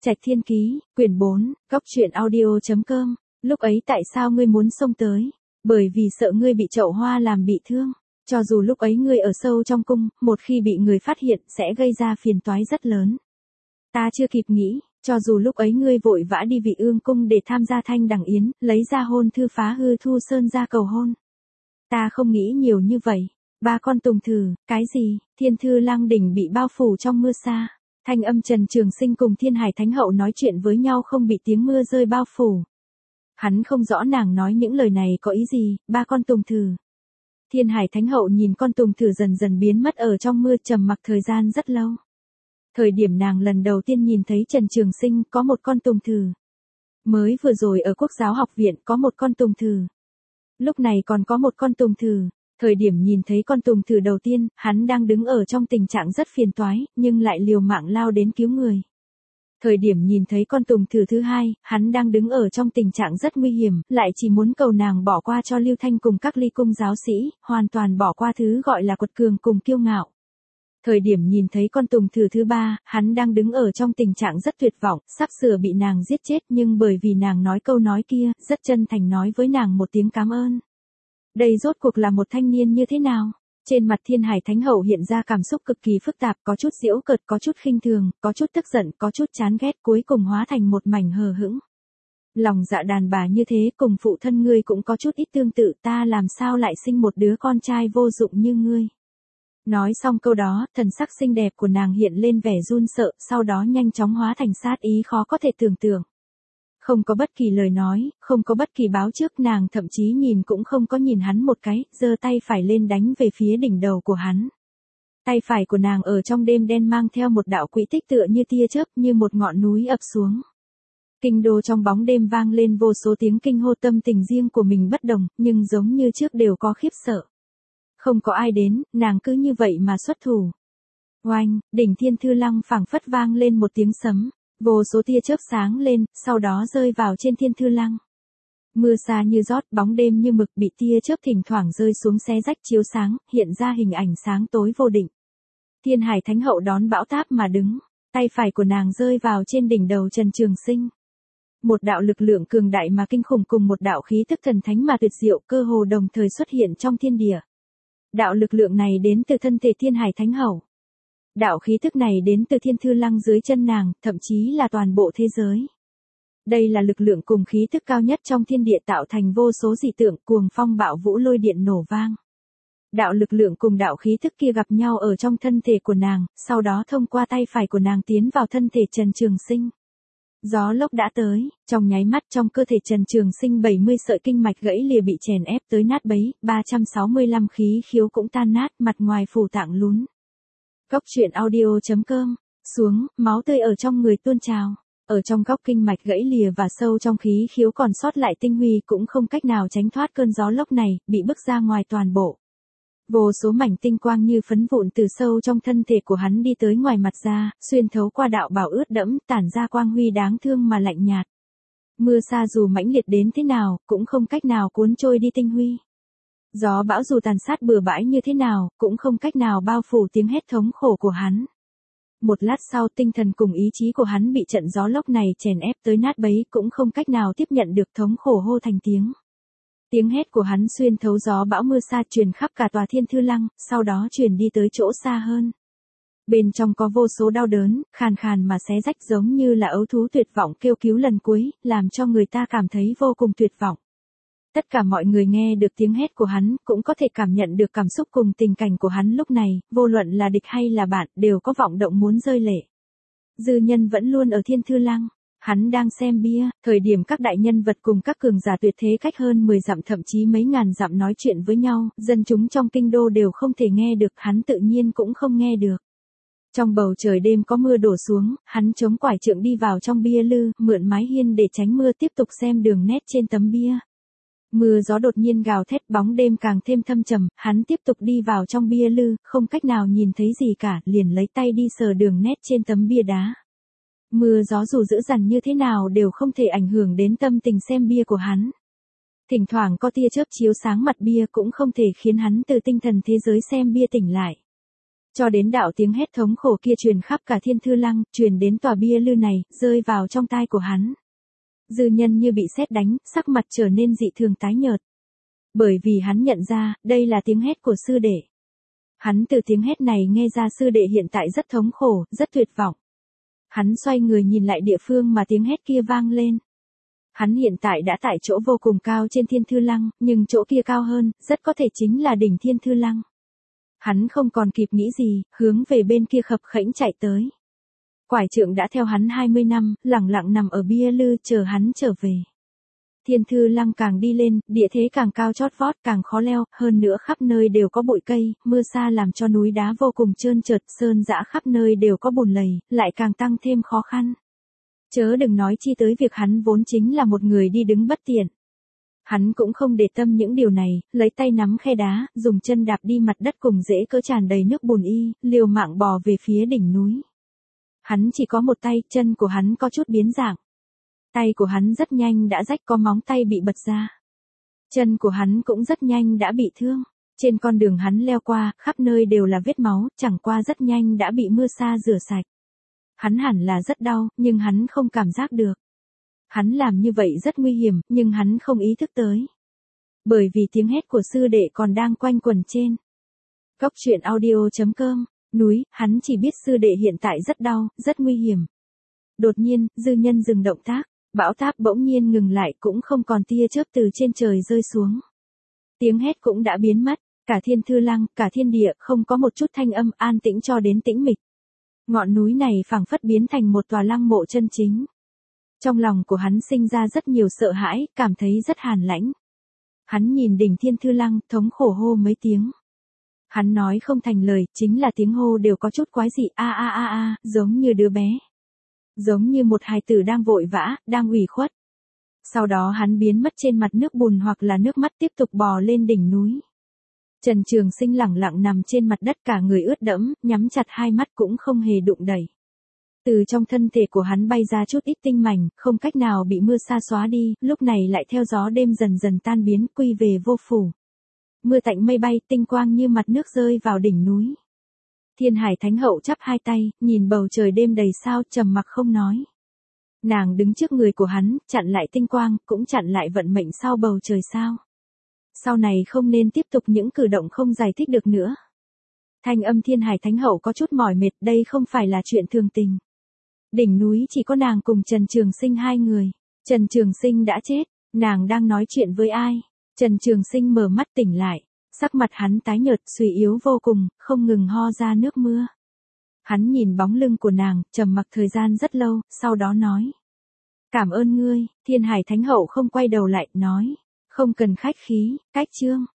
Trạch Thiên Ký, quyển 4, góc truyện audio.com. Lúc ấy tại sao ngươi muốn xông tới? Bởi vì sợ ngươi bị chậu hoa làm bị thương. Cho dù lúc ấy ngươi ở sâu trong cung, một khi bị người phát hiện sẽ gây ra phiền toái rất lớn. Ta chưa kịp nghĩ, cho dù lúc ấy ngươi vội vã đi Vị Ương cung để tham gia thanh đằng yến, lấy ra hôn thư phá hư Thu Sơn ra cầu hôn. Ta không nghĩ nhiều như vậy. Ba con tùng thử, cái gì? Thiên Thư Lăng đỉnh bị bao phủ trong mưa sa. Thanh âm Trần Trường Sinh cùng Thiên Hải Thánh Hậu nói chuyện với nhau không bị tiếng mưa rơi bao phủ. Hắn không rõ nàng nói những lời này có ý gì, ba con tùng thử. Thiên Hải Thánh Hậu nhìn con tùng thử dần dần biến mất ở trong mưa, trầm mặc thời gian rất lâu. Thời điểm nàng lần đầu tiên nhìn thấy Trần Trường Sinh có một con tùng thử. Mới vừa rồi ở Quốc giáo học viện có một con tùng thử. Lúc này còn có một con tùng thử. Thời điểm nhìn thấy con tùng thử đầu tiên, hắn đang đứng ở trong tình trạng rất phiền toái, nhưng lại liều mạng lao đến cứu người. Thời điểm nhìn thấy con tùng thử thứ hai, hắn đang đứng ở trong tình trạng rất nguy hiểm, lại chỉ muốn cầu nàng bỏ qua cho Lưu Thanh cùng các ly cung giáo sĩ, hoàn toàn bỏ qua thứ gọi là quật cường cùng kiêu ngạo. Thời điểm nhìn thấy con tùng thử thứ ba, hắn đang đứng ở trong tình trạng rất tuyệt vọng, sắp sửa bị nàng giết chết, nhưng bởi vì nàng nói câu nói kia, rất chân thành nói với nàng một tiếng cảm ơn. Đây rốt cuộc là một thanh niên như thế nào? Trên mặt Thiên Hải Thánh Hậu hiện ra cảm xúc cực kỳ phức tạp, có chút giễu cợt, có chút khinh thường, có chút tức giận, có chút chán ghét, cuối cùng hóa thành một mảnh hờ hững. Lòng dạ đàn bà như thế, cùng phụ thân ngươi cũng có chút ít tương tự, ta làm sao lại sinh một đứa con trai vô dụng như ngươi. Nói xong câu đó, thần sắc xinh đẹp của nàng hiện lên vẻ run sợ, sau đó nhanh chóng hóa thành sát ý khó có thể tưởng tượng. Không có bất kỳ lời nói, không có bất kỳ báo trước, nàng thậm chí nhìn cũng không có nhìn hắn một cái, giơ tay phải lên đánh về phía đỉnh đầu của hắn. Tay phải của nàng ở trong đêm đen mang theo một đạo quỹ tích tựa như tia chớp, như một ngọn núi ập xuống. Kinh đô trong bóng đêm vang lên vô số tiếng kinh hô, tâm tình riêng của mình bất đồng, nhưng giống như trước đều có khiếp sợ. Không có ai đến, nàng cứ như vậy mà xuất thủ. Oanh, đỉnh Thiên Thư Lăng phảng phất vang lên một tiếng sấm. Vô số tia chớp sáng lên, sau đó rơi vào trên Thiên Thư Lăng. Mưa sa như rót, bóng đêm như mực, bị tia chớp thỉnh thoảng rơi xuống xé rách chiếu sáng, hiện ra hình ảnh sáng tối vô định. Thiên Hải Thánh Hậu đón bão táp mà đứng, tay phải của nàng rơi vào trên đỉnh đầu Trần Trường Sinh. Một đạo lực lượng cường đại mà kinh khủng cùng một đạo khí tức thần thánh mà tuyệt diệu cơ hồ đồng thời xuất hiện trong thiên địa. Đạo lực lượng này đến từ thân thể Thiên Hải Thánh Hậu. Đạo khí thức này đến từ Thiên Thư Lăng dưới chân nàng, thậm chí là toàn bộ thế giới. Đây là lực lượng cùng khí thức cao nhất trong thiên địa, tạo thành vô số dị tượng, cuồng phong bạo vũ, lôi điện nổ vang. Đạo lực lượng cùng đạo khí thức kia gặp nhau ở trong thân thể của nàng, sau đó thông qua tay phải của nàng tiến vào thân thể Trần Trường Sinh. Gió lốc đã tới, trong nháy mắt trong cơ thể Trần Trường Sinh 70 sợi kinh mạch gãy lìa bị chèn ép tới nát bấy, 365 khí khiếu cũng tan nát, mặt ngoài phủ tạng lún. Góc truyện audio.com, xuống, máu tươi ở trong người tuôn trào. Ở trong góc kinh mạch gãy lìa và sâu trong khí khiếu còn sót lại tinh huy cũng không cách nào tránh thoát cơn gió lốc này, bị bức ra ngoài toàn bộ. Vô số mảnh tinh quang như phấn vụn từ sâu trong thân thể của hắn đi tới ngoài mặt ra, xuyên thấu qua đạo bào ướt đẫm, tản ra quang huy đáng thương mà lạnh nhạt. Mưa sa dù mãnh liệt đến thế nào, cũng không cách nào cuốn trôi đi tinh huy. Gió bão dù tàn sát bừa bãi như thế nào, cũng không cách nào bao phủ tiếng hét thống khổ của hắn. Một lát sau, tinh thần cùng ý chí của hắn bị trận gió lốc này chèn ép tới nát bấy, cũng không cách nào tiếp nhận được, thống khổ hô thành tiếng. Tiếng hét của hắn xuyên thấu gió bão mưa sa truyền khắp cả tòa Thiên Thư Lăng, sau đó truyền đi tới chỗ xa hơn. Bên trong có vô số đau đớn, khàn khàn mà xé rách, giống như là ấu thú tuyệt vọng kêu cứu lần cuối, làm cho người ta cảm thấy vô cùng tuyệt vọng. Tất cả mọi người nghe được tiếng hét của hắn, cũng có thể cảm nhận được cảm xúc cùng tình cảnh của hắn lúc này, vô luận là địch hay là bạn, đều có vọng động muốn rơi lệ. Dư Nhân vẫn luôn ở Thiên Thư Lăng, hắn đang xem bia, thời điểm các đại nhân vật cùng các cường giả tuyệt thế cách hơn 10 dặm thậm chí mấy ngàn dặm nói chuyện với nhau, dân chúng trong kinh đô đều không thể nghe được, hắn tự nhiên cũng không nghe được. Trong bầu trời đêm có mưa đổ xuống, hắn chống quải trượng đi vào trong bia lư, mượn mái hiên để tránh mưa, tiếp tục xem đường nét trên tấm bia. Mưa gió đột nhiên gào thét, bóng đêm càng thêm thâm trầm, hắn tiếp tục đi vào trong bia lư, không cách nào nhìn thấy gì cả, liền lấy tay đi sờ đường nét trên tấm bia đá. Mưa gió dù dữ dằn như thế nào đều không thể ảnh hưởng đến tâm tình xem bia của hắn. Thỉnh thoảng có tia chớp chiếu sáng mặt bia cũng không thể khiến hắn từ tinh thần thế giới xem bia tỉnh lại. Cho đến đạo tiếng hét thống khổ kia truyền khắp cả Thiên Thư Lăng, truyền đến tòa bia lư này, rơi vào trong tai của hắn. Dư Nhân như bị sét đánh, sắc mặt trở nên dị thường tái nhợt. Bởi vì hắn nhận ra, đây là tiếng hét của sư đệ. Hắn từ tiếng hét này nghe ra sư đệ hiện tại rất thống khổ, rất tuyệt vọng. Hắn xoay người nhìn lại địa phương mà tiếng hét kia vang lên. Hắn hiện tại đã tại chỗ vô cùng cao trên Thiên Thư Lăng, nhưng chỗ kia cao hơn, rất có thể chính là đỉnh Thiên Thư Lăng. Hắn không còn kịp nghĩ gì, hướng về bên kia khập khễnh chạy tới. Quải trượng đã theo hắn 20 năm, lẳng lặng nằm ở bia lư chờ hắn trở về. Thiên Thư Lăng càng đi lên, địa thế càng cao chót vót, càng khó leo, hơn nữa khắp nơi đều có bụi cây, mưa sa làm cho núi đá vô cùng trơn trượt, sơn dã khắp nơi đều có bùn lầy, lại càng tăng thêm khó khăn. Chớ đừng nói chi tới việc hắn vốn chính là một người đi đứng bất tiện. Hắn cũng không để tâm những điều này, lấy tay nắm khe đá, dùng chân đạp đi mặt đất cùng rễ cỡ tràn đầy nước bùn liều mạng bò về phía đỉnh núi. Hắn chỉ có một tay, chân của hắn có chút biến dạng. Tay của hắn rất nhanh đã rách, có móng tay bị bật ra. Chân của hắn cũng rất nhanh đã bị thương. Trên con đường hắn leo qua, khắp nơi đều là vết máu, chẳng qua rất nhanh đã bị mưa sa rửa sạch. Hắn hẳn là rất đau, nhưng hắn không cảm giác được. Hắn làm như vậy rất nguy hiểm, nhưng hắn không ý thức tới. Bởi vì tiếng hét của sư đệ còn đang quanh quẩn trên. Cốc truyện audio.com, núi, hắn chỉ biết sư đệ hiện tại rất đau, rất nguy hiểm. Đột nhiên, Dư Nhân dừng động tác, bão táp bỗng nhiên ngừng lại, cũng không còn tia chớp từ trên trời rơi xuống. Tiếng hét cũng đã biến mất, cả Thiên Thư Lăng, cả thiên địa, không có một chút thanh âm, an tĩnh cho đến tĩnh mịch. Ngọn núi này phảng phất biến thành một tòa lăng mộ chân chính. Trong lòng của hắn sinh ra rất nhiều sợ hãi, cảm thấy rất hàn lãnh. Hắn nhìn đỉnh Thiên Thư Lăng, thống khổ hô mấy tiếng. Hắn nói không thành lời, chính là tiếng hô đều có chút quái dị, giống như đứa bé. Giống như một hài tử đang vội vã, đang ủy khuất. Sau đó hắn biến mất trên mặt nước bùn hoặc là nước mắt, tiếp tục bò lên đỉnh núi. Trần Trường Sinh lẳng lặng nằm trên mặt đất, cả người ướt đẫm, nhắm chặt hai mắt cũng không hề đụng đẩy. Từ trong thân thể của hắn bay ra chút ít tinh mảnh, không cách nào bị mưa sa xóa đi, lúc này lại theo gió đêm dần dần tan biến, quy về vô phủ. Mưa tạnh mây bay, tinh quang như mặt nước rơi vào đỉnh núi. Thiên Hải Thánh Hậu chắp hai tay, nhìn bầu trời đêm đầy sao, trầm mặc không nói. Nàng đứng trước người của hắn, chặn lại tinh quang, cũng chặn lại vận mệnh sau bầu trời sao. Sau này không nên tiếp tục những cử động không giải thích được nữa. Thanh âm Thiên Hải Thánh Hậu có chút mỏi mệt, đây không phải là chuyện thường tình. Đỉnh núi chỉ có nàng cùng Trần Trường Sinh hai người. Trần Trường Sinh đã chết, nàng đang nói chuyện với ai? Trần Trường Sinh mở mắt tỉnh lại, sắc mặt hắn tái nhợt, suy yếu vô cùng, không ngừng ho ra nước mưa. Hắn nhìn bóng lưng của nàng, trầm mặc thời gian rất lâu, sau đó nói. Cảm ơn ngươi. Thiên Hải Thánh Hậu không quay đầu lại, nói. Không cần khách khí, cách chương.